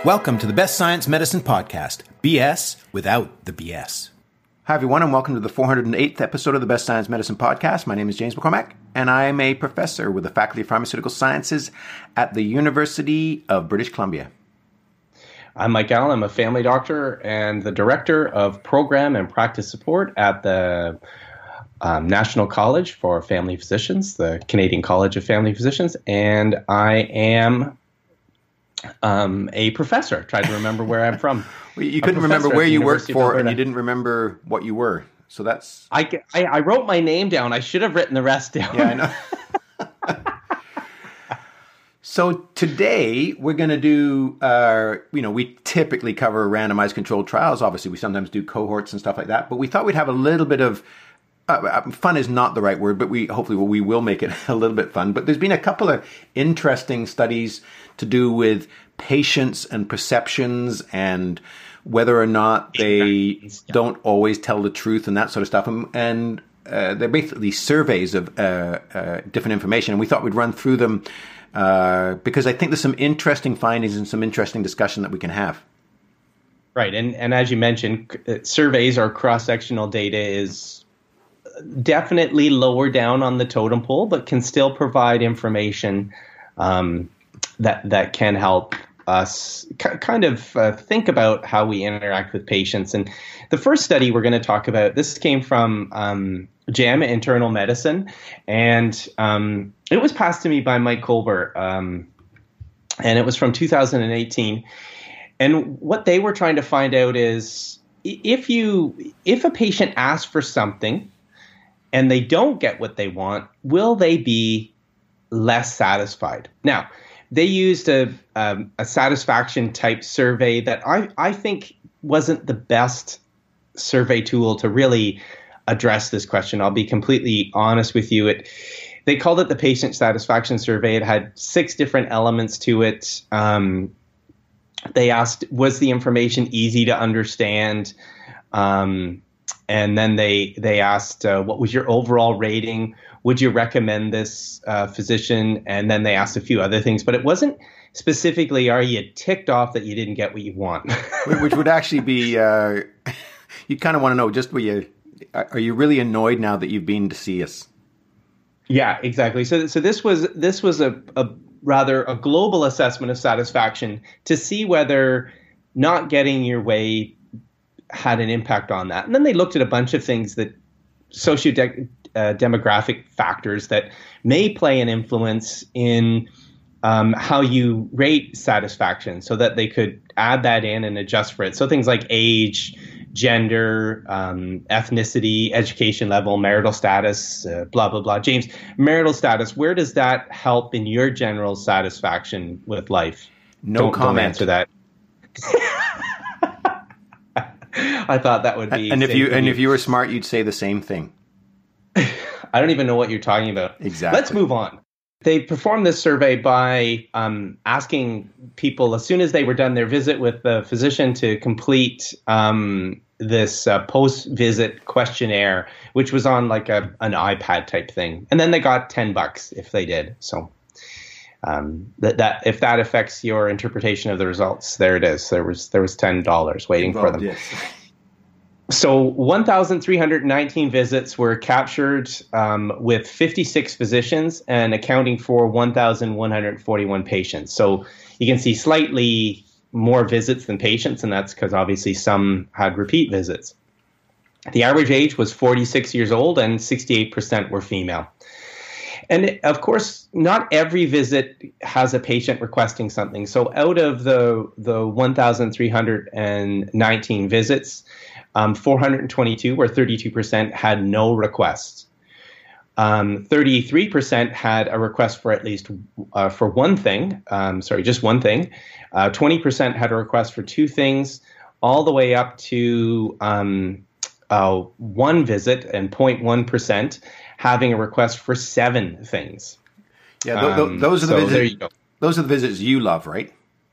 Welcome to the Best Science Medicine Podcast, BS without the BS. Hi, everyone, and welcome to the 408th episode of the Best Science Medicine Podcast. My name is James McCormack, and I am a professor with the Faculty of Pharmaceutical Sciences at the University of British Columbia. I'm Mike Allen. I'm a family doctor and the director of program and practice support at the National College for Family Physicians, the Canadian College of Family Physicians, and I am a professor. Tried to remember where I'm from. Well, you couldn't remember where you worked for, and you didn't remember what you were. So that's... I wrote my name down. I should have written the rest down. Yeah, I know. So today we're going to do, we typically cover randomized controlled trials. Obviously, we sometimes do cohorts and stuff like that. But we thought we'd have a little bit of... fun is not the right word, but we will make it a little bit fun. But there's been a couple of interesting studies to do with patients and perceptions and whether or not they don't always tell the truth and that sort of stuff. And they're basically surveys of different information. And we thought we'd run through them because I think there's some interesting findings and some interesting discussion that we can have. Right. And as you mentioned, surveys or cross-sectional data is definitely lower down on the totem pole, but can still provide information that can help us kind of think about how we interact with patients. And the first study we're going to talk about, this came from JAMA Internal Medicine, and it was passed to me by Mike Colbert, and it was from 2018. And what they were trying to find out is if a patient asks for something and they don't get what they want, will they be less satisfied? Now, they used a satisfaction type survey that I think wasn't the best survey tool to really address this question. I'll be completely honest with you. They called it the patient satisfaction survey. It had 6 different elements to it. They asked, was the information easy to understand? And then they asked, what was your overall rating? Would you recommend this physician? And then they asked a few other things, but it wasn't specifically, are you ticked off that you didn't get what you want? Which would actually be, you kind of want to know, are you really annoyed now that you've been to see us? Yeah, exactly. So this was a rather a global assessment of satisfaction to see whether not getting your way had an impact on that. And then they looked at a bunch of things that demographic factors that may play an influence in how you rate satisfaction so that they could add that in and adjust for it. So things like age, gender, ethnicity, education level, marital status, blah, blah, blah. James, marital status, where does that help in your general satisfaction with life? No comment. Don't answer that. I thought that would be... And if you were smart, you'd say the same thing. I don't even know what you're talking about. Exactly. Let's move on. They performed this survey by asking people, as soon as they were done their visit with the physician, to complete this post-visit questionnaire, which was on like an iPad type thing. And then they got $10 if they did. So that if that affects your interpretation of the results, there it is. There was $10 waiting for them. Yes. So 1,319 visits were captured with 56 physicians and accounting for 1,141 patients. So you can see slightly more visits than patients, and that's because obviously some had repeat visits. The average age was 46 years old and 68% were female. And of course, not every visit has a patient requesting something. So out of the 1,319 visits, 422 or 32% had no requests. 33% had a request for at least for one thing. Just one thing. 20% had a request for 2 things, all the way up to one visit and 0.1% having a request for 7 things. Yeah, those are the visits. There you go. Those are the visits you love, right?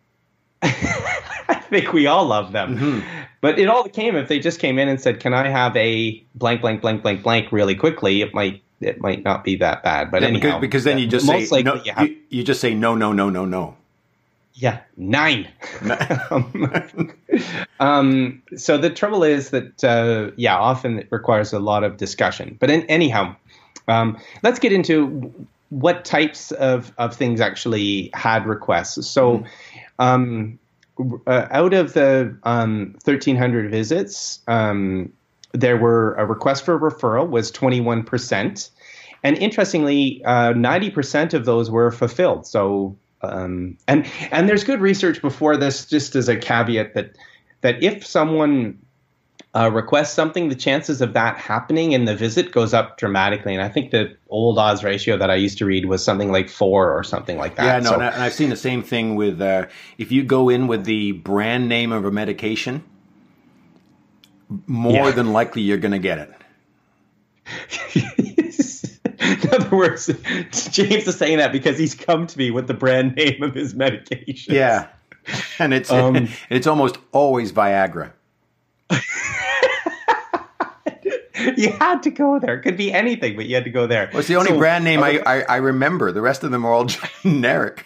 I think we all love them. Mm-hmm. But it all came, if they just came in and said, can I have a blank, blank, blank, blank, blank really quickly, it might not be that bad. But anyhow. Because then you just say, no, you just say no, no, no, no, no. Yeah, 9. So the trouble is that, often it requires a lot of discussion. But anyhow, let's get into what types of things actually had requests. So out of the 1,300 visits, there were a request for referral was 21%. And interestingly, 90% of those were fulfilled. So and there's good research before this, just as a caveat, that if someone requests something, the chances of that happening in the visit goes up dramatically. And I think the old odds ratio that I used to read was something like 4 or something like that. Yeah, no, and I've seen the same thing with if you go in with the brand name of a medication, more than likely you're going to get it. In other words, James is saying that because he's come to me with the brand name of his medication. Yeah, and it's almost always Viagra. You had to go there. It could be anything, but you had to go there. Well, it's the only brand name I remember. The rest of them are all generic.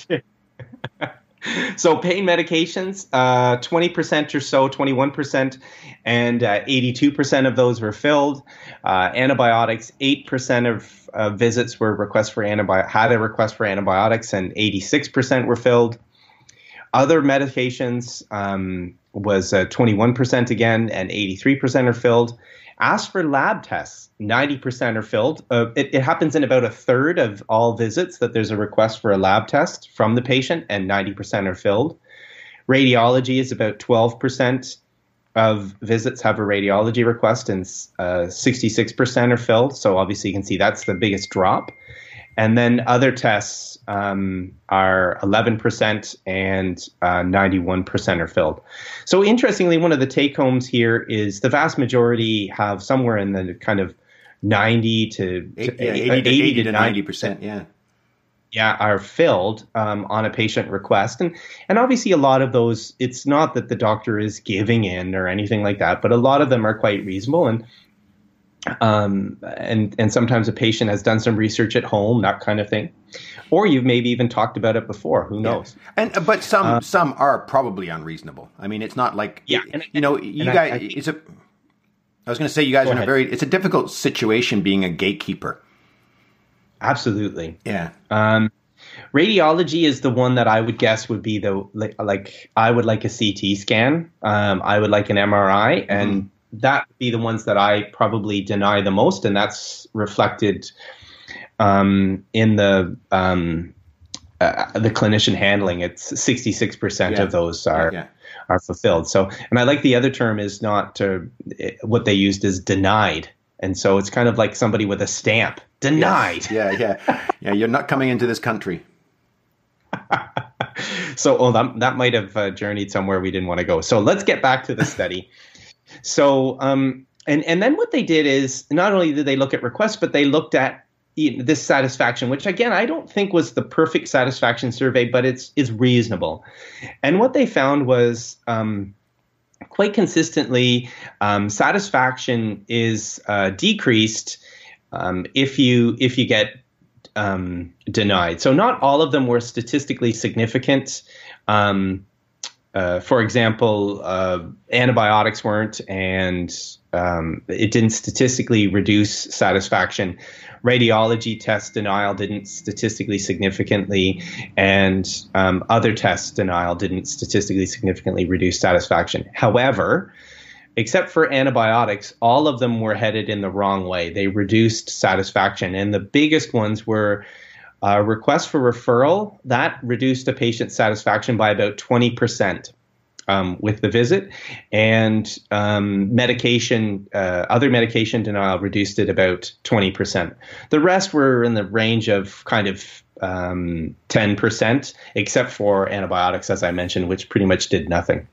So pain medications, 20% or so, 21%, and 82% of those were filled. Antibiotics, 8% of visits were had a request for antibiotics, and 86% were filled. Other medications was 21% again, and 83% are filled. Asked for lab tests, 90% are filled. It happens in about a third of all visits that there's a request for a lab test from the patient, and 90% are filled. Radiology is about 12% of visits have a radiology request, and 66% are filled. So obviously you can see that's the biggest drop. And then other tests are 11% and 91% are filled. So interestingly, one of the take-homes here is the vast majority have somewhere in the kind of 80 to 90%. Yeah, are filled on a patient request. And obviously a lot of those, it's not that the doctor is giving in or anything like that, but a lot of them are quite reasonable. And sometimes a patient has done some research at home, that kind of thing, or you've maybe even talked about it before. Who knows? Yeah. But some are probably unreasonable. I mean, it's not like you guys. I was going to say you guys are in it's a difficult situation being a gatekeeper. Absolutely. Yeah. Radiology is the one that I would guess would be I would like a CT scan. I would like an MRI, and that would be the ones that I probably deny the most, and that's reflected in the clinician handling. It's 66% of those are fulfilled. So, and I like the other term is not what they used is denied, and so it's kind of like somebody with a stamp, denied. Yeah. You're not coming into this country. So, that might have journeyed somewhere we didn't want to go. So let's get back to the study. So, and then what they did is not only did they look at requests, but they looked at this satisfaction, which again, I don't think was the perfect satisfaction survey, but it's reasonable. And what they found was quite consistently, satisfaction is decreased if you get denied. So not all of them were statistically significant. For example, antibiotics weren't, and it didn't statistically reduce satisfaction. Radiology test denial didn't statistically significantly, and other test denial didn't statistically significantly reduce satisfaction. However, except for antibiotics, all of them were headed in the wrong way. They reduced satisfaction, and the biggest ones were request for referral. That reduced a patient's satisfaction by about 20% with the visit, and other medication denial reduced it about 20%. The rest were in the range of kind of 10%, except for antibiotics, as I mentioned, which pretty much did nothing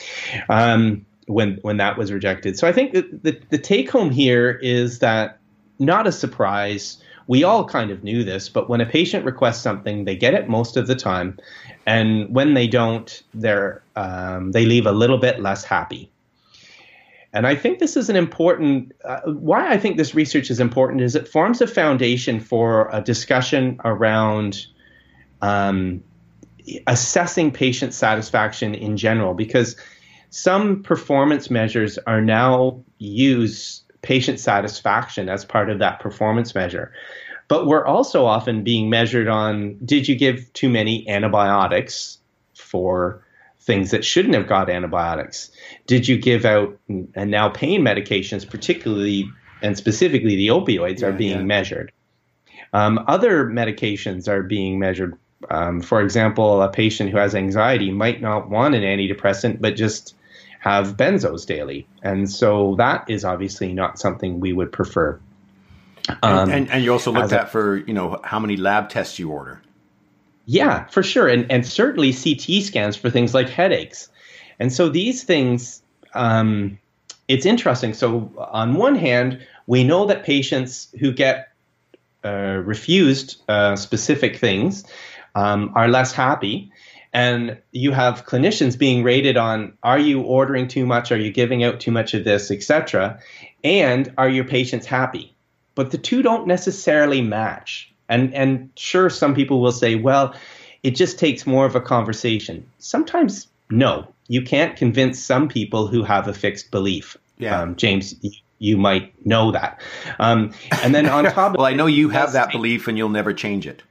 when that was rejected. So I think that the take home here is that, not a surprise, we all kind of knew this, but when a patient requests something, they get it most of the time. And when they don't, they leave a little bit less happy. And I think this is an important, why I think this research is important is it forms a foundation for a discussion around assessing patient satisfaction in general, because some performance measures are now use patient satisfaction as part of that performance measure. But we're also often being measured on, did you give too many antibiotics for things that shouldn't have got antibiotics? Did you give out, and now pain medications, particularly and specifically the opioids, are being measured. Other medications are being measured. For example, a patient who has anxiety might not want an antidepressant, but just have benzos daily. And so that is obviously not something we would prefer. And you also looked at for, how many lab tests you order. Yeah, for sure. And certainly CT scans for things like headaches. And so these things, it's interesting. So on one hand, we know that patients who get refused specific things are less happy. And you have clinicians being rated on, are you ordering too much? Are you giving out too much of this, etc.? And are your patients happy? But the two don't necessarily match. And sure, some people will say, well, it just takes more of a conversation. Sometimes, no. You can't convince some people who have a fixed belief. Yeah. James, you might know that. And then on top of well, I know you have that belief and you'll never change it.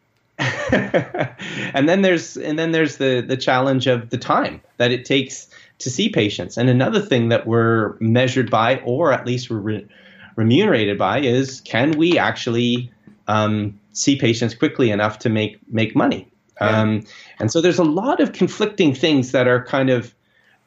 and then there's the challenge of the time that it takes to see patients. And another thing that we're measured by, or at least we're remunerated by, is can we actually see patients quickly enough to make money? Yeah. And so there's a lot of conflicting things that are kind of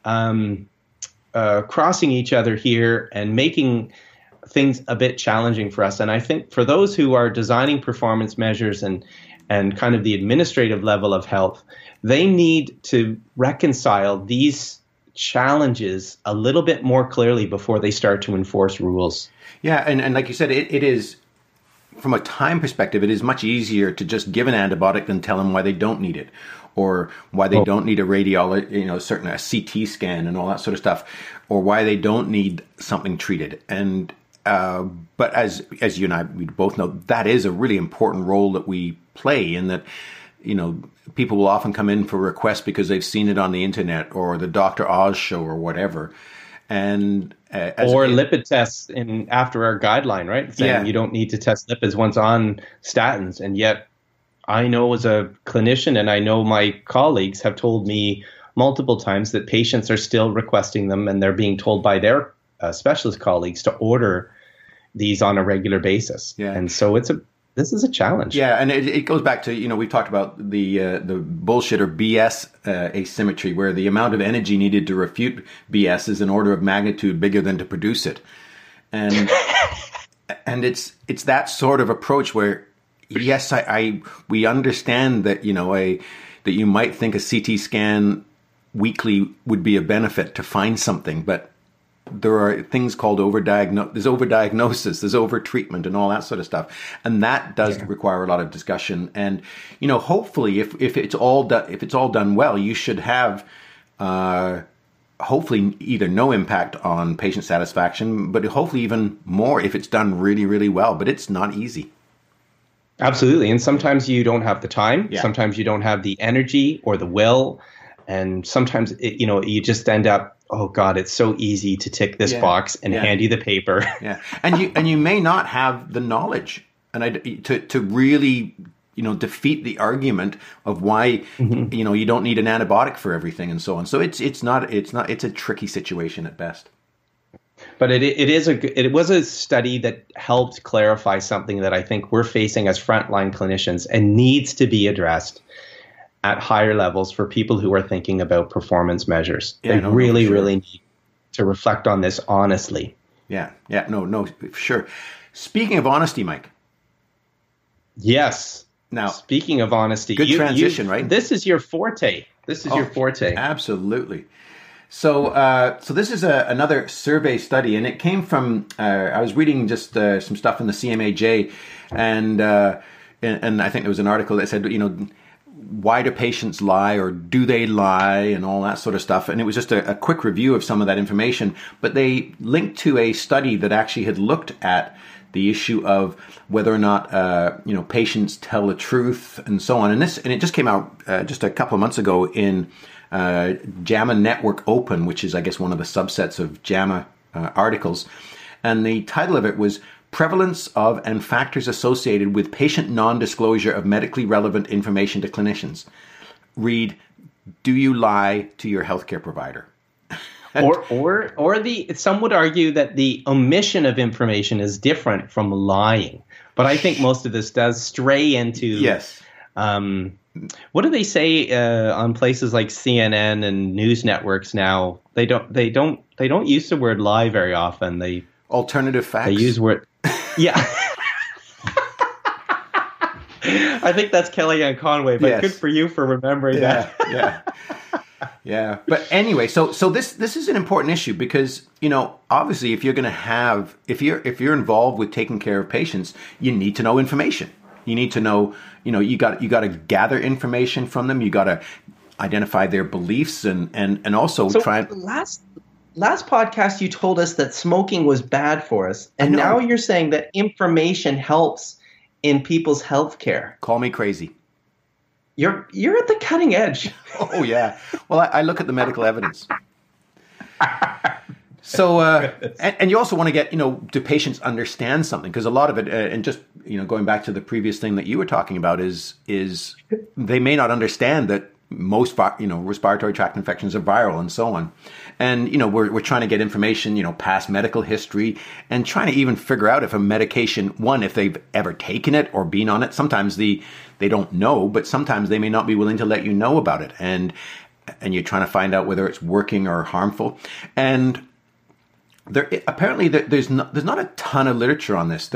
crossing each other here and making things a bit challenging for us. And I think for those who are designing performance measures and kind of the administrative level of health, they need to reconcile these challenges a little bit more clearly before they start to enforce rules. Yeah, and like you said, it is, from a time perspective, it is much easier to just give an antibiotic than tell them why they don't need it, or why they don't need a radiology, a CT scan and all that sort of stuff, or why they don't need something treated. And but as you and I, we both know, that is a really important role that we play, in that, people will often come in for requests because they've seen it on the internet or the Dr. Oz show or whatever. And lipid tests after our guideline, right? Saying you don't need to test lipids once on statins. And yet I know as a clinician, and I know my colleagues have told me multiple times that patients are still requesting them, and they're being told by their specialist colleagues to order these on a regular basis. Yeah. And so this is a challenge. Yeah, and it goes back to, we talked about the bullshit or BS asymmetry, where the amount of energy needed to refute BS is an order of magnitude bigger than to produce it. And and it's that sort of approach where, yes, we understand that, that you might think a CT scan weekly would be a benefit to find something, but there are things called there's overdiagnosis, there's overtreatment and all that sort of stuff. And that does require a lot of discussion. And, hopefully if it's all done well, you should have, hopefully either no impact on patient satisfaction, but hopefully even more if it's done really, really well. But it's not easy. Absolutely. And sometimes you don't have the time. Yeah. Sometimes you don't have the energy or the will. And sometimes, you just end up, oh God, it's so easy to tick this box and hand you the paper. Yeah, and you may not have the knowledge to really, defeat the argument of why, you don't need an antibiotic for everything and so on. So it's a tricky situation at best. But it was a study that helped clarify something that I think we're facing as frontline clinicians and needs to be addressed at higher levels for people who are thinking about performance measures. They really need to reflect on this honestly. Yeah, for sure. Speaking of honesty, Mike. Yes. Now, speaking of honesty. Good transition, right? This is your forte. Your forte. Absolutely. So this is another survey study, and it came from, I was reading just some stuff in the CMAJ, and I think there was an article that said, why do patients lie, or do they lie, and all that sort of stuff. And it was just a quick review of some of that information. But they linked to a study that actually had looked at the issue of whether or not patients tell the truth and so on. And it just came out just a couple of months ago in JAMA Network Open, which is, I guess, one of the subsets of JAMA articles. And the title of it was Prevalence of and Factors Associated with Patient Non-Disclosure of Medically Relevant Information to Clinicians. Read, do you lie to your healthcare provider? or some would argue that the omission of information is different from lying. But I think most of this does stray into yes. What do they say on places like CNN and news networks now? They don't use the word lie very often. They alternative facts. They use word. Yeah. I think that's Kellyanne Conway, but yes. Good for you for remembering that. Yeah. But anyway, so this is an important issue because, obviously if you're going to have, if you're involved with taking care of patients, you need to know information. You need to know, you got to gather information from them. You got to identify their beliefs and also try and Last podcast, you told us that smoking was bad for us, and now you're saying that information helps in people's health care. Call me crazy. You're at the cutting edge. Oh, yeah. Well, I look at the medical evidence. So, and you also want to get, do patients understand something? Because a lot of it, and just, going back to the previous thing that you were talking about is they may not understand that most, respiratory tract infections are viral and so on. And, we're trying to get information, past medical history and trying to even figure out if a medication, one, if they've ever taken it or been on it. Sometimes they don't know, but sometimes they may not be willing to let you know about it. And you're trying to find out whether it's working or harmful. And apparently there's not a ton of literature on this.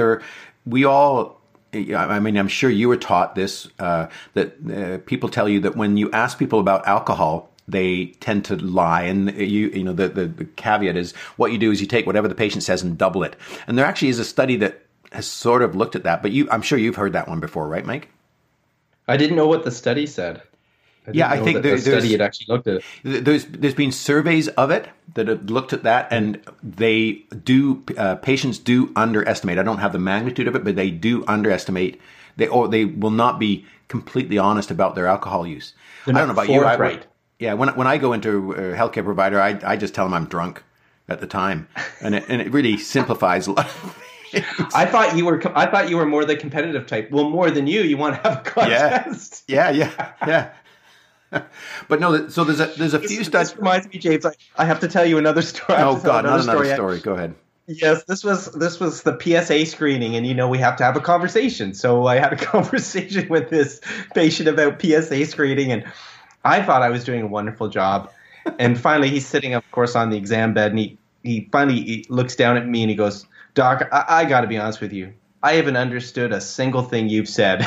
I'm sure you were taught this, that people tell you that when you ask people about alcohol, they tend to lie. And the caveat is what you do is you take whatever the patient says and double it. And there actually is a study that has sort of looked at that, but I'm sure you've heard that one before, right, Mike? I didn't know what the study said. I think the study had actually looked at it. There's been surveys of it that have looked at that, and they do. Patients do underestimate. I don't have the magnitude of it, but they do underestimate. They will not be completely honest about their alcohol use. I don't know about you. Right. Yeah. When I go into a healthcare provider, I just tell them I'm drunk at the time, and it really simplifies a lot of things. I thought you were more the competitive type. Well, more than you. You want to have a contest. Yeah. But no, so there's a few studies. This reminds me, James. I have to tell you another story. Oh God, not another story. Go ahead. Yes, this was the PSA screening, and we have to have a conversation. So I had a conversation with this patient about PSA screening, and I thought I was doing a wonderful job. And finally, he's sitting, of course, on the exam bed, and he finally looks down at me and he goes, "Doc, I got to be honest with you. I haven't understood a single thing you've said."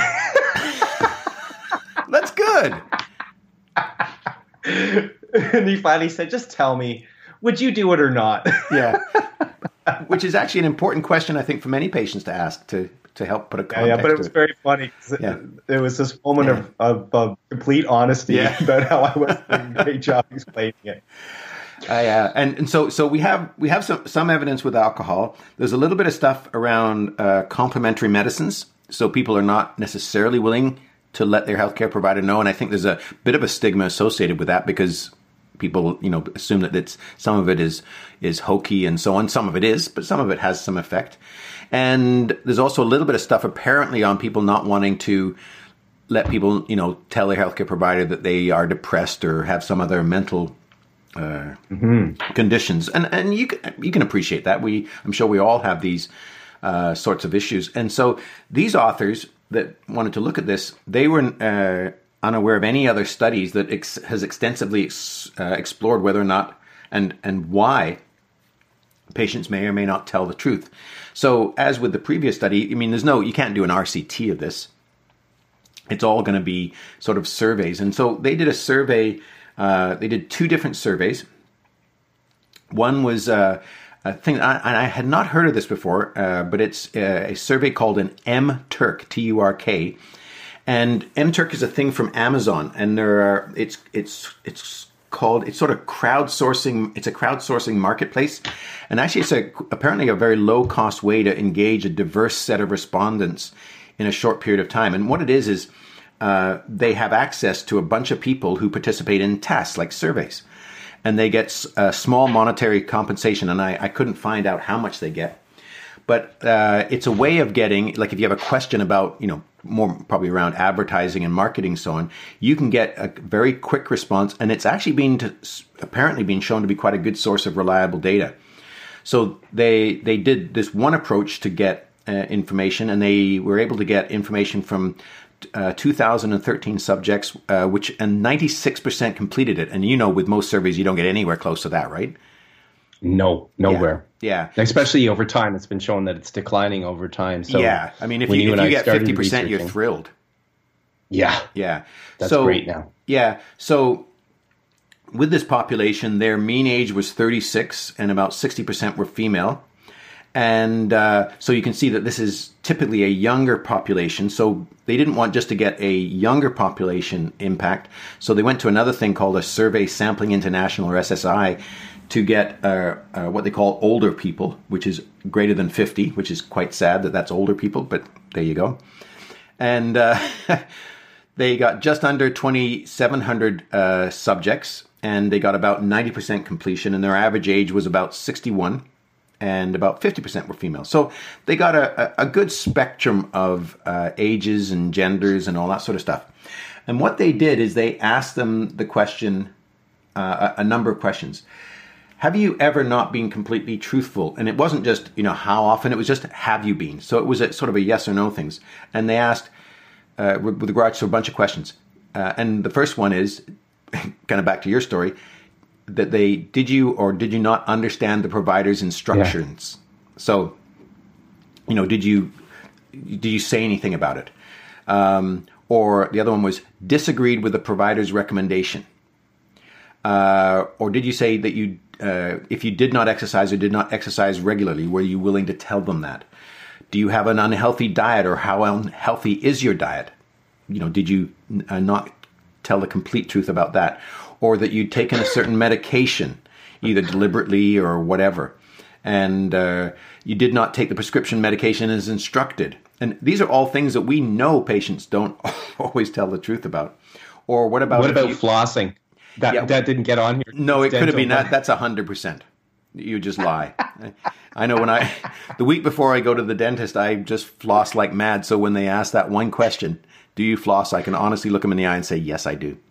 That's good. And he finally said, "Just tell me, would you do it or not?" Yeah. Which is actually an important question, I think, for many patients to ask to help put a context. Yeah, but it was very funny. It was this moment of complete honesty about how I was doing a great job explaining it. And so we have some evidence with alcohol. There's a little bit of stuff around complementary medicines. So people are not necessarily willing to let their healthcare provider know. And I think there's a bit of a stigma associated with that because people, assume that some of it is hokey and so on. Some of it is, but some of it has some effect. And there's also a little bit of stuff apparently on people not wanting to let people, tell their healthcare provider that they are depressed or have some other mental conditions. And you can appreciate that. I'm sure we all have these sorts of issues. And so these authors that wanted to look at this, they were unaware of any other studies that has extensively explored whether or not and why patients may or may not tell the truth. So as with the previous study, you can't do an RCT of this. It's all going to be sort of surveys. And so they did a survey. They did two different surveys. One was a thing, and I had not heard of this before, but it's a survey called an mTurk, TURK. And mTurk is a thing from Amazon, and it's it's sort of crowdsourcing. It's a crowdsourcing marketplace. And actually, it's apparently a very low cost way to engage a diverse set of respondents in a short period of time. And what it is they have access to a bunch of people who participate in tasks like surveys. And they get a small monetary compensation. And I couldn't find out how much they get. But it's a way of getting, like if you have a question about, more probably around advertising and marketing and so on, you can get a very quick response. And it's actually apparently been shown to be quite a good source of reliable data. So they did this one approach to get information, and they were able to get information from 2,013 subjects, and 96% completed it. And with most surveys, you don't get anywhere close to that, right? No, nowhere. Yeah. Especially over time. It's been shown that it's declining over time. So yeah. I mean, if you get 50%, you're thrilled. Yeah. Yeah. That's great now. Yeah. So with this population, their mean age was 36 and about 60% were female. And so you can see that this is typically a younger population. So they didn't want just to get a younger population impact. So they went to another thing called a Survey Sampling International, or SSI, to get what they call older people, which is greater than 50, which is quite sad that that's older people, but there you go. And they got just under 2,700 subjects, and they got about 90% completion, and their average age was about 61, and about 50% were female. So they got a good spectrum of ages and genders and all that sort of stuff. And what they did is they asked them the question, a number of questions. Have you ever not been completely truthful? And it wasn't just, how often, it was just, have you been? So it was sort of a yes or no things. And they asked, with regards to a bunch of questions. And the first one is, kind of back to your story, that did you or did you not understand the provider's instructions? Yeah. So, did you say anything about it? Or the other one was, disagreed with the provider's recommendation. Or did you say that if you did not exercise or did not exercise regularly, were you willing to tell them that? Do you have an unhealthy diet, or how unhealthy is your diet? Did you not tell the complete truth about that? Or that you'd taken a certain medication, either deliberately or whatever, and you did not take the prescription medication as instructed. And these are all things that we know patients don't always tell the truth about. Or what about flossing? That didn't get on here. No, it could have been that. That's 100%. You just lie. I know the week before I go to the dentist, I just floss like mad. So when they ask that one question, do you floss? I can honestly look them in the eye and say, yes, I do.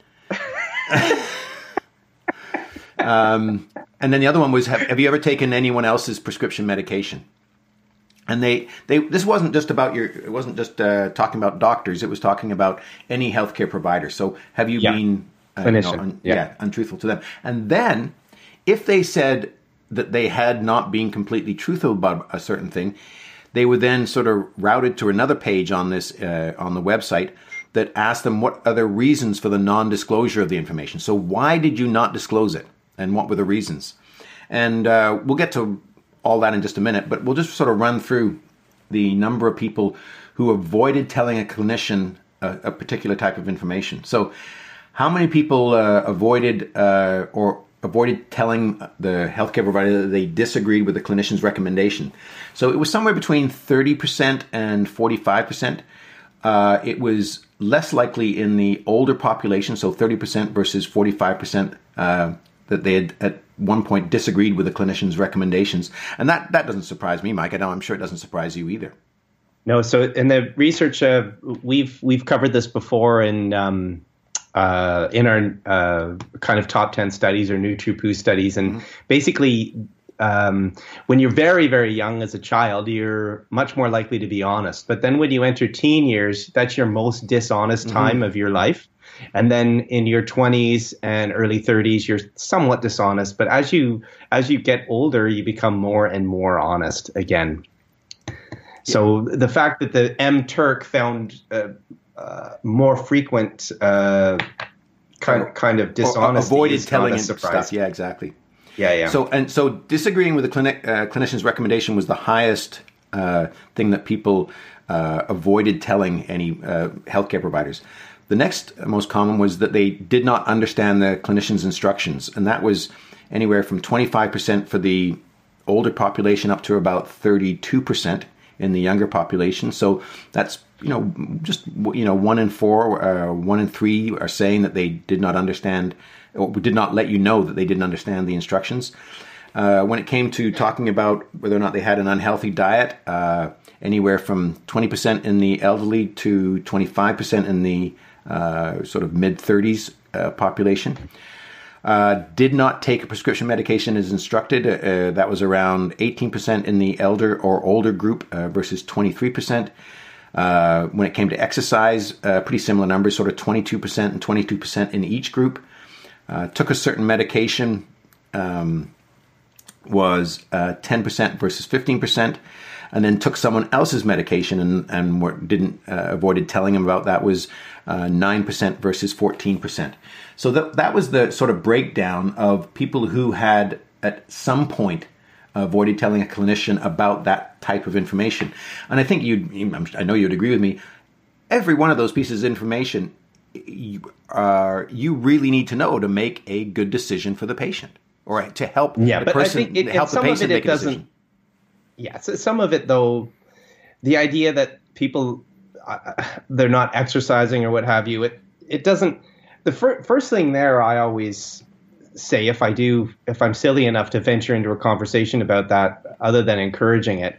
And then the other one was, have you ever taken anyone else's prescription medication? And this wasn't just about it wasn't just talking about doctors. It was talking about any healthcare provider. So have you been untruthful to them? And then if they said that they had not been completely truthful about a certain thing, they were then sort of routed to another page on this on the website that asked them what are the reasons for the non-disclosure of the information. So why did you not disclose it? And what were the reasons? And we'll get to all that in just a minute, but we'll just sort of run through the number of people who avoided telling a clinician a particular type of information. So how many people avoided telling the healthcare provider that they disagreed with the clinician's recommendation? So it was somewhere between 30% and 45%. It was less likely in the older population, so 30% versus 45%, that they had at one point disagreed with the clinician's recommendations. And that doesn't surprise me, Mike. I'm sure it doesn't surprise you either. No, so in the research, we've covered this before in our kind of top 10 studies or new True studies. And basically, when you're very, very young as a child, you're much more likely to be honest. But then when you enter teen years, that's your most dishonest time of your life. And then in your 20s and early 30s, you're somewhat dishonest. But as you get older, you become more and more honest again. So the fact that the MTurk found more frequent kind of dishonesty, avoided telling stuff. Yeah, exactly. Yeah. So disagreeing with the clinician's recommendation was the highest thing that people avoided telling any healthcare providers. The next most common was that they did not understand the clinician's instructions, and that was anywhere from 25% for the older population up to about 32% in the younger population. So that's, just, 1 in 4, 1 in 3 are saying that they did not understand, or did not let you know that they didn't understand the instructions. When it came to talking about whether or not they had an unhealthy diet, anywhere from 20% in the elderly to 25% in the sort of mid-30s population. Did not take a prescription medication as instructed. That was around 18% in the elder or older group versus 23%. When it came to exercise, pretty similar numbers, sort of 22% and 22% in each group. Took a certain medication, was 10% versus 15%, and then took someone else's medication and didn't avoided telling them about that was 9% versus 14%. So that was the sort of breakdown of people who had at some point avoided telling a clinician about that type of information. And I think I know you'd agree with me. Every one of those pieces of information you really need to know to make a good decision for the patient, or to help the person, help the patient make a decision. Yeah, so some of it, though, the idea that people, they're not exercising or what have you, it doesn't, the first thing there I always say, if I'm silly enough to venture into a conversation about that, other than encouraging it,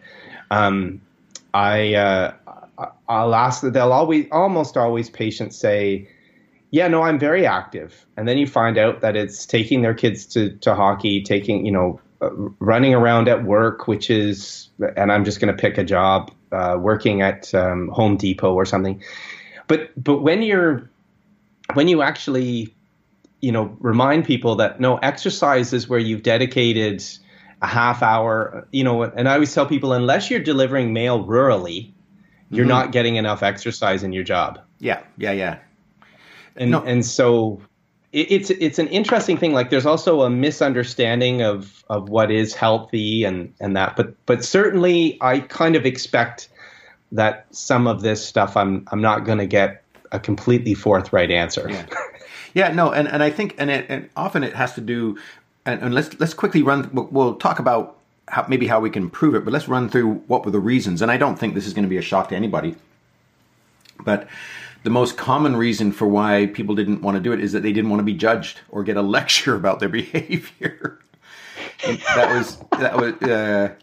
I'll ask that almost always patients say, yeah, no, I'm very active. And then you find out that it's taking their kids to hockey, running around at work, and I'm just going to pick a job, working at Home Depot or something. But when you actually, remind people that no, exercise is where you've dedicated a half hour, and I always tell people, unless you're delivering mail rurally, you're not getting enough exercise in your job. Yeah. And so it's an interesting thing. Like, there's also a misunderstanding of what is healthy and that, but certainly I kind of expect that some of this stuff I'm not going to get a completely forthright answer. Yeah, no, and I think, and often it has to do, and let's quickly run. We'll talk about how we can improve it, but let's run through what were the reasons. And I don't think this is going to be a shock to anybody, but the most common reason for why people didn't want to do it is that they didn't want to be judged or get a lecture about their behavior. That was 65%.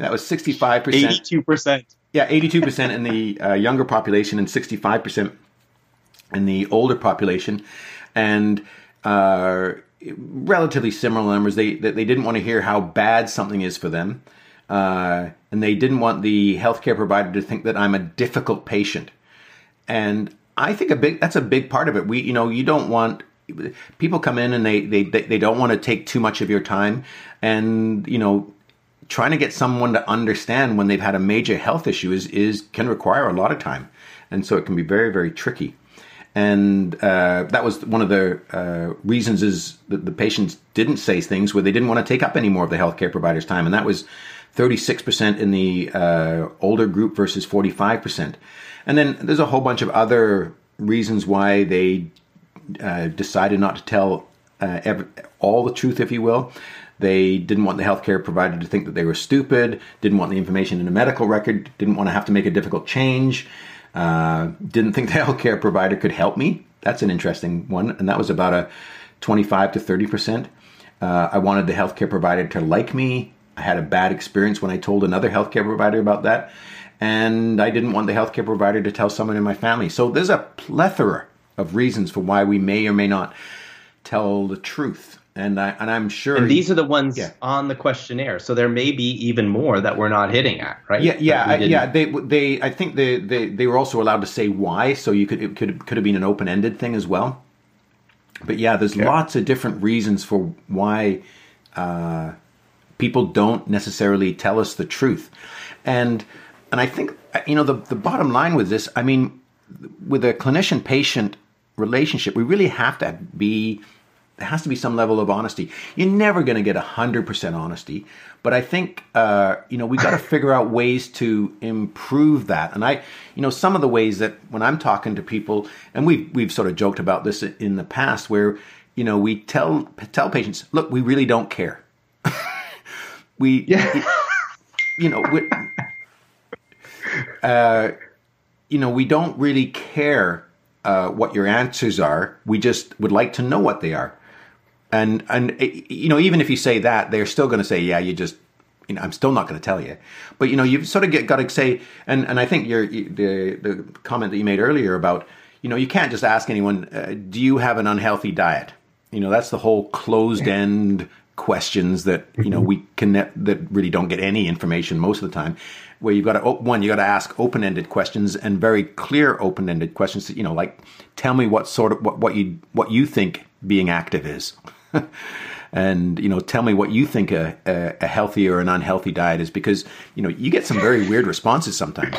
82%. Yeah, 82% in the younger population and 65% in the older population, and relatively similar numbers. They didn't want to hear how bad something is for them, and they didn't want the healthcare provider to think that I'm a difficult patient. And I think that's a big part of it. You don't want people come in and they don't want to take too much of your time, and trying to get someone to understand when they've had a major health issue can require a lot of time, and so it can be very, very tricky. And that was one of the reasons is that the patients didn't say things where they didn't want to take up any more of the healthcare provider's time, and that was 36% in the older group versus 45%. And then there's a whole bunch of other reasons why they decided not to tell all the truth, if you will. They didn't want the healthcare provider to think that they were stupid, didn't want the information in a medical record, didn't want to have to make a difficult change, didn't think the healthcare provider could help me. That's an interesting one. And that was about a 25 to 30%. I wanted the healthcare provider to like me. I had a bad experience when I told another healthcare provider about that. And I didn't want the healthcare provider to tell someone in my family. So there's a plethora of reasons for why we may or may not tell the truth. And I'm sure. And these are the ones on the questionnaire. So there may be even more that we're not hitting at, right? Yeah. They I think they were also allowed to say why. So it could have been an open-ended thing as well. But there's lots of different reasons for why people don't necessarily tell us the truth. And I think, the bottom line with this, I mean, with a clinician-patient relationship, we really have to be there has to be some level of honesty. You're never going to get 100% honesty, but I think we got to figure out ways to improve that. And some of the ways that when I'm talking to people, and we've sort of joked about this in the past, where we tell patients, look, we really don't care. We don't really care what your answers are. We just would like to know what they are. And even if you say that, they're still going to say, yeah, I'm still not going to tell you. But, you've sort of got to say, and I think the comment that you made earlier about, you can't just ask anyone, do you have an unhealthy diet? That's the whole closed end questions that, that really don't get any information most of the time. Where you've got to, you got to ask open-ended questions and very clear open-ended questions. Like, tell me what you think being active is. And, tell me what you think a healthy or an unhealthy diet is, because, you get some very weird responses sometimes.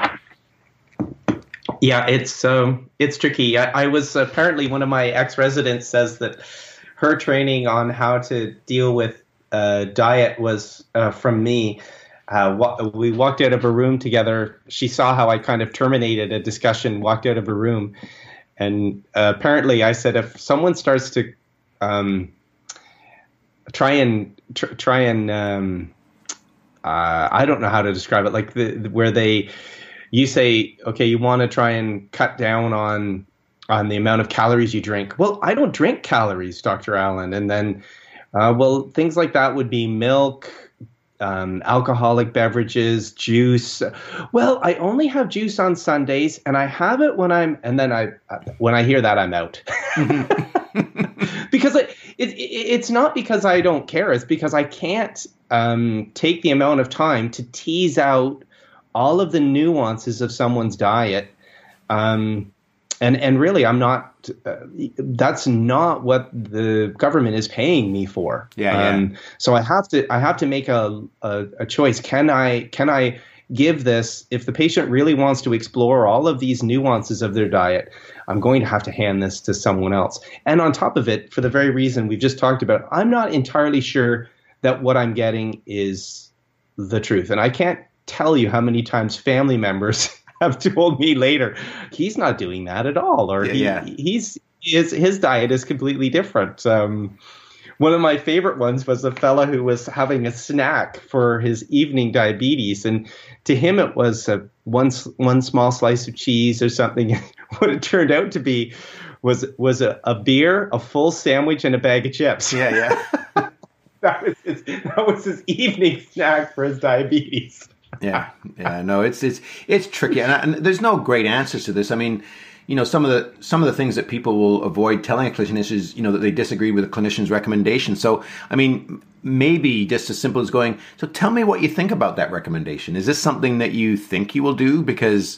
Yeah, it's tricky. I was apparently, one of my ex-residents says that her training on how to deal with diet was from me. We walked out of a room together. She saw how I kind of terminated a discussion, walked out of a room. And apparently I said, if someone starts to try and I don't know how to describe it, like you say, okay, you want to try and cut down on the amount of calories you drink. Well, I don't drink calories, Dr. Allen. And then, things like that would be milk, alcoholic beverages, juice. Well, I only have juice on Sundays, and I have it when when I hear that, I'm out. Because it's not because I don't care. It's because I can't take the amount of time to tease out all of the nuances of someone's diet. And really, I'm not. That's not what the government is paying me for. So I have to make a choice. Can I give this? If the patient really wants to explore all of these nuances of their diet, I'm going to have to hand this to someone else. And on top of it, for the very reason we've just talked about, I'm not entirely sure that what I'm getting is the truth. And I can't tell you how many times family members have told me later, he's not doing that at all, or his diet is completely different. One of my favorite ones was a fella who was having a snack for his evening diabetes, and to him it was one small slice of cheese or something. What it turned out to be was a beer, a full sandwich, and a bag of chips. That was his evening snack for his diabetes. No, it's tricky, and there's no great answers to this. I mean, some of the things that people will avoid telling a clinician is, that they disagree with a clinician's recommendation. So, I mean, maybe just as simple as going, so tell me what you think about that recommendation. Is this something that you think you will do? Because,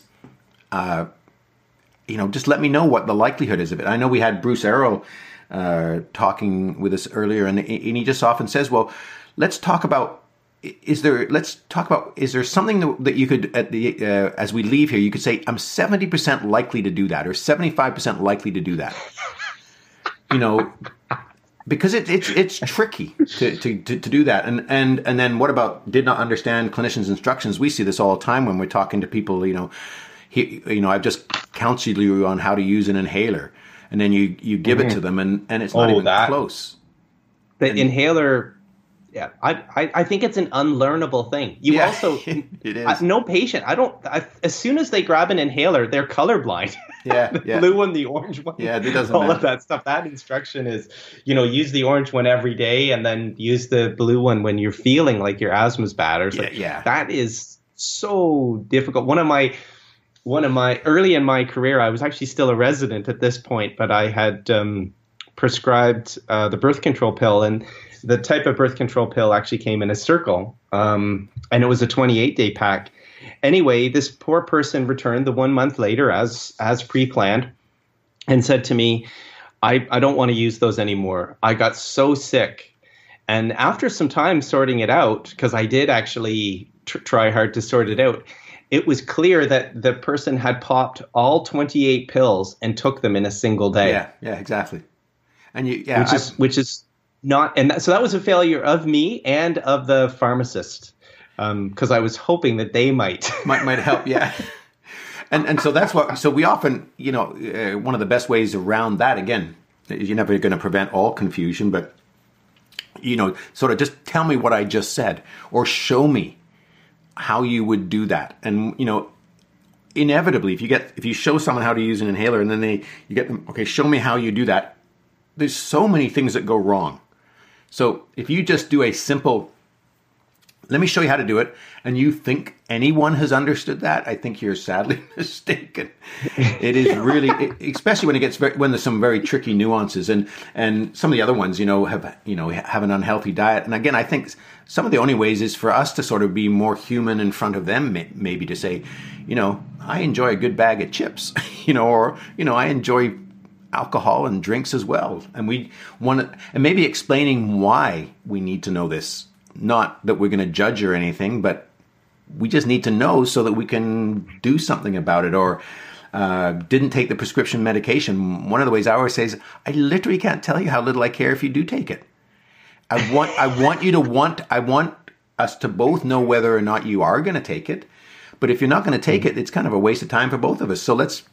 just let me know what the likelihood is of it. I know we had Bruce Arrow talking with us earlier, and he just often says, well, let's talk about, is there something that you could, as we leave here, you could say, I'm 70% likely to do that, or 75% likely to do that. Because it's tricky to do that. And then what about did not understand clinicians' instructions? We see this all the time when we're talking to people, I've just counseled you on how to use an inhaler, and then you give it to them, and it's not even close. The inhaler. Yeah, I think it's an unlearnable thing. You also, it is. No patient. As soon as they grab an inhaler, they're colorblind. The blue one, the orange one. Yeah, it doesn't all matter. Of that stuff. That instruction is, use the orange one every day, and then use the blue one when you're feeling like your asthma's bad or something. That is so difficult. One of my early in my career, I was actually still a resident at this point, but I had prescribed the birth control pill, and the type of birth control pill actually came in a circle, and it was a 28-day pack. Anyway, this poor person returned the 1 month later as pre-planned and said to me, I don't want to use those anymore. I got so sick. And after some time sorting it out, because I did actually try hard to sort it out, it was clear that the person had popped all 28 pills and took them in a single day. Yeah, exactly. And which is not, and so that was a failure of me and of the pharmacist, because I was hoping that they might help. Yeah. And so that's what, so we often, one of the best ways around that, again, you're never going to prevent all confusion, but, sort of just tell me what I just said, or show me how you would do that. And, inevitably, if you show someone how to use an inhaler and then you get them, okay, show me how you do that. There's so many things that go wrong. So if you just do a simple, let me show you how to do it, and you think anyone has understood that, I think you're sadly mistaken. It is really, especially when there's some very tricky nuances, and some of the other ones, have an unhealthy diet. And again, I think some of the only ways is for us to sort of be more human in front of them, maybe to say, I enjoy a good bag of chips, or I enjoy alcohol and drinks as well, and maybe explaining why we need to know this. Not that we're going to judge or anything, but we just need to know so that we can do something about it. Or didn't take the prescription medication. One of the ways I always say is, I literally can't tell you how little I care if you do take it. I want us to both know whether or not you are going to take it. But if you're not going to take it, it's kind of a waste of time for both of us. So let's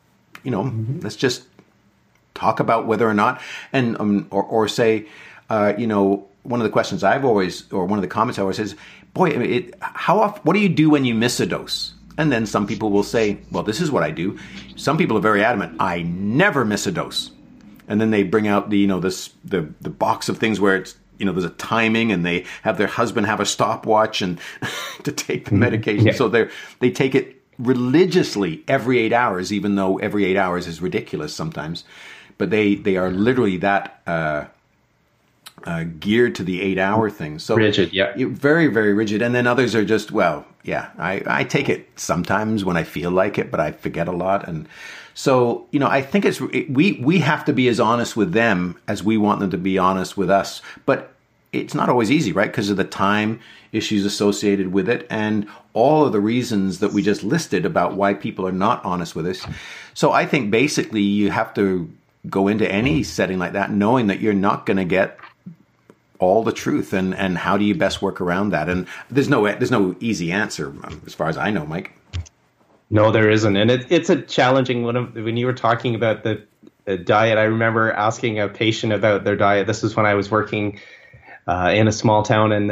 just talk about whether or not, and or say, one of the questions one of the comments I always says, boy, how often, what do you do when you miss a dose? And then some people will say, well, this is what I do. Some people are very adamant, I never miss a dose. And then they bring out the box of things where it's, there's a timing, and they have their husband have a stopwatch and to take the medication. Yeah. So they take it religiously every 8 hours, even though every 8 hours is ridiculous sometimes. But they are literally that geared to the 8-hour thing. So rigid, yeah. Very, very rigid. And then others are just, I take it sometimes when I feel like it, but I forget a lot. And so, I think we have to be as honest with them as we want them to be honest with us. But it's not always easy, right? Because of the time issues associated with it and all of the reasons that we just listed about why people are not honest with us. So I think basically you have to go into any setting like that knowing that you're not going to get all the truth, and how do you best work around that? And there's no easy answer as far as I know, Mike. No, there isn't. And it's a challenging one. When you were talking about the diet, I remember asking a patient about their diet. This is when I was working in a small town, and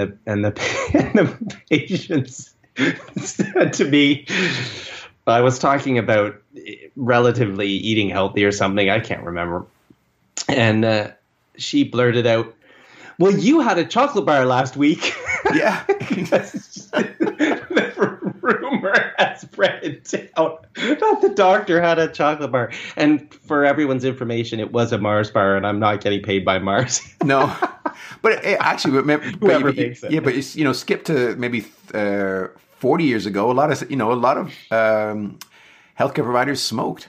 the patients said to me, I was talking about relatively eating healthy or something. I can't remember. And she blurted out, well, you had a chocolate bar last week. Yeah. The rumor has spread down that the doctor had a chocolate bar. And for everyone's information, it was a Mars bar, and I'm not getting paid by Mars. No. But actually, whoever thinks it. Yeah, but skip to maybe 40 years ago, a lot of healthcare providers smoked.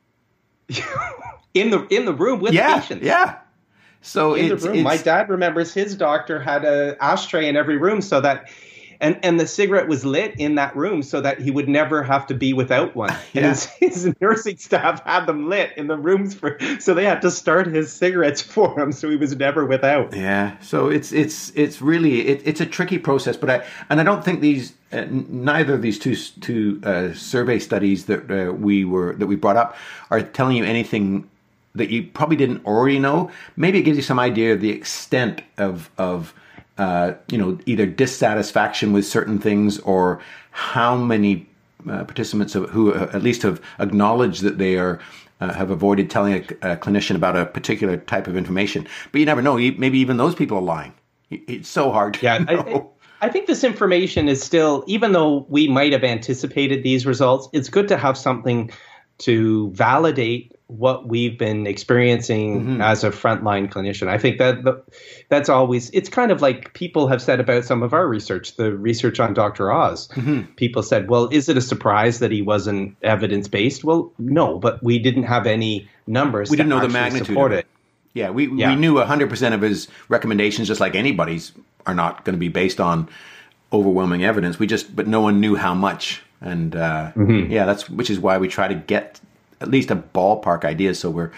in the room with patients. Yeah. So in the room. My dad remembers his doctor had an ashtray in every room so that, and the cigarette was lit in that room so that he would never have to be without one. Yeah. And his nursing staff had them lit in the rooms so they had to start his cigarettes for him so he was never without. Yeah. So it's really it's a tricky process, but I don't think these neither of these two survey studies that we brought up are telling you anything that you probably didn't already know. Maybe it gives you some idea of the extent of either dissatisfaction with certain things, or how many participants who at least have acknowledged that they have avoided telling a clinician about a particular type of information. But you never know. Maybe even those people are lying. It's so hard to know. I think this information is still, even though we might have anticipated these results, it's good to have something to validate what we've been experiencing as a frontline clinician. I think that's always, it's kind of like people have said about some of our research, the research on Dr. Oz. People said, well, is it a surprise that he wasn't evidence-based? Well, no, but we didn't have any numbers. We didn't know the magnitude of it. Yeah, we knew 100% of his recommendations, just like anybody's, are not going to be based on overwhelming evidence. But no one knew how much. And which is why we try to get at least a ballpark idea, so we're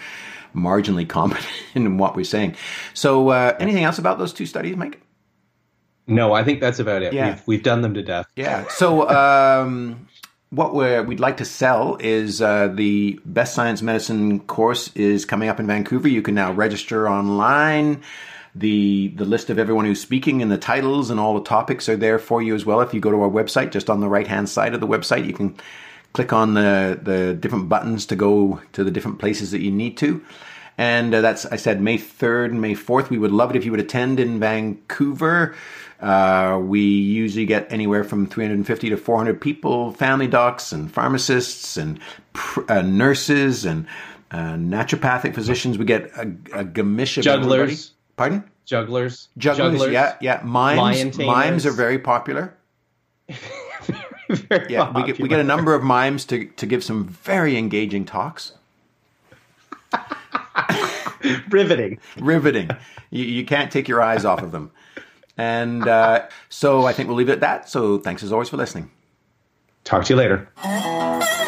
marginally competent in what we're saying. So anything else about those two studies, Mike? No, I think that's about it. Yeah. We've done them to death. Yeah. So what we'd like to sell is the Best Science Medicine course is coming up in Vancouver. You can now register online. The list of everyone who's speaking and the titles and all the topics are there for you as well. If you go to our website, just on the right-hand side of the website, you can click on the different buttons to go to the different places that you need to. And that's, I said, May 3rd and May 4th. We would love it if you would attend in Vancouver. We usually get anywhere from 350 to 400 people, family docs and pharmacists and nurses and naturopathic physicians. We get a gamish of jugglers. Everybody. Pardon? Jugglers. Yeah. Mimes are very popular. Very yeah, popular. we get a number of mimes to give some very engaging talks. Riveting. You can't take your eyes off of them. And so I think we'll leave it at that. So thanks as always for listening. Talk to you later.